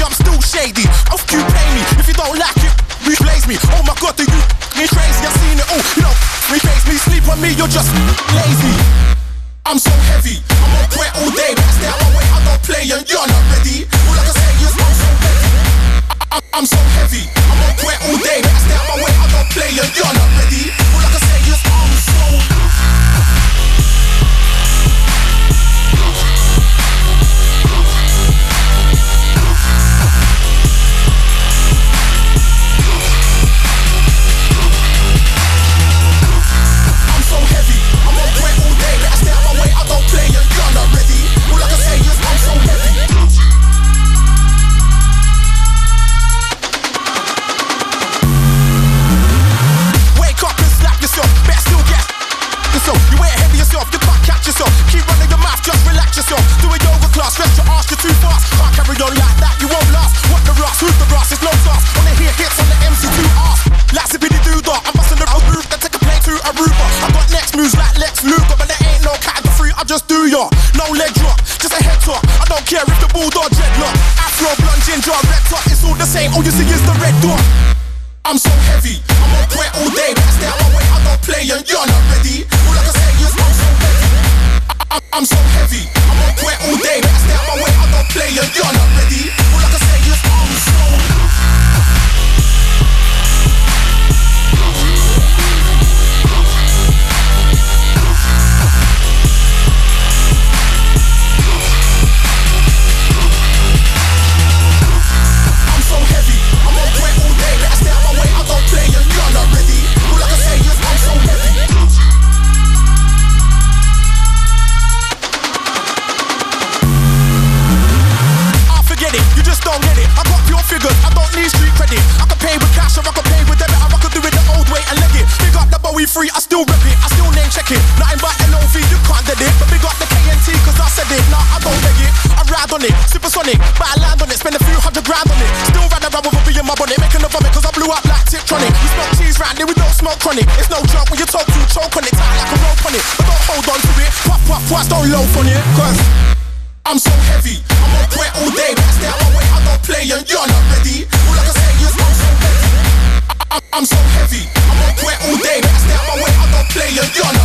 I'm still shady. How you pay me? If you don't like it, replace me. Oh my god, do you me crazy? I've seen it all. You don't replace me, sleep on me, you're just lazy. I'm so heavy, I'm on point all day. Better stay out my way, I don't play and you're not ready. All I can say is I'm so heavy. I'm so heavy, I'm on point all day. Better stay out my way, I don't play and you're not ready. All I can say is I'm so no leg drop, just a head top. I don't care if the bulldog dreadlock, afro, blonde, ginger, red top, it's all the same. All you see is the red dot. I'm so heavy, I'm on point all day. Better stay out my way, I don't play and you're not ready. All I can say is I'm so heavy. I'm so heavy, I'm on point all day. Better stay out my way, I don't play and you're not ready. All I can say is I'm so free, I still rep it, I still name check it. Nothing but LOV, you can't dead it. But big up the KNT, cause I said it. Nah, I don't beg it, I ride on it, supersonic. But I land on it, spend a few $100 on it. Still ride around with a bee in my bonnet, making a vomit, cause I blew up like Tiptronic. We smoke cheese round it, we don't smoke chronic. It's no joke when you talk to choke on it, tight like a rope on it. But don't hold on to it, pop, pop, twice, don't loaf on it. Cause I'm so heavy, I'm on point all day. Better stay out my way, I don't play and you're not ready. All I can say is I'm so heavy. I'm so heavy, I'm on point all day. Better stay out my way, I don't play and you're not